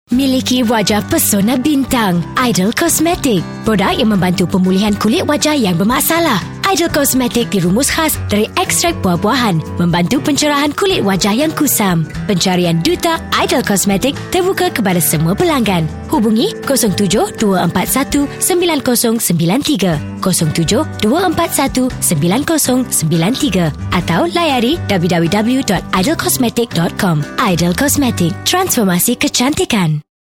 Miliki wajah pesona bintang. Idol Cosmetic, produk yang membantu pemulihan kulit wajah yang bermasalah. Idol Cosmetic dirumus khas dari ekstrak buah-buahan, membantu pencerahan kulit wajah yang kusam. Pencarian Duta Idol Cosmetic terbuka kepada semua pelanggan. Hubungi 07-241-9093, 07-241-9093 atau layari www.idolcosmetic.com. Idol Cosmetic, transformasi kecantikan.